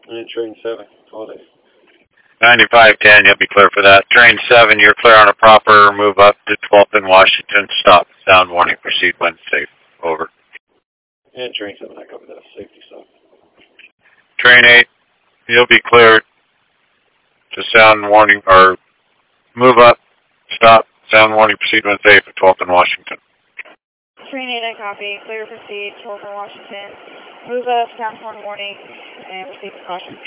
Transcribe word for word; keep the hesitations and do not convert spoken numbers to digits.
And train seven, call it. ninety-five ten, you'll be clear for that. Train seven, you're clear on a proper move up to twelfth in Washington. Stop. Sound warning. Proceed when safe. Over. And train seven, I cover that. Safety stop. Train eight, you'll be cleared to sound warning or move up. Stop. Sound warning. Proceed when safe at twelfth in Washington. Train eight, I copy. Clear to proceed. twelfth in Washington. Move up. Sound horn warning. And proceed with caution.